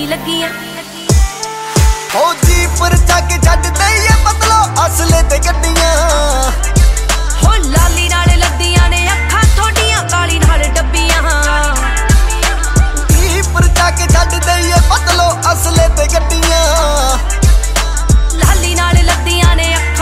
ਲੱਗੀਆਂ हो जी पर जाके छड्ड दईए बदलो असल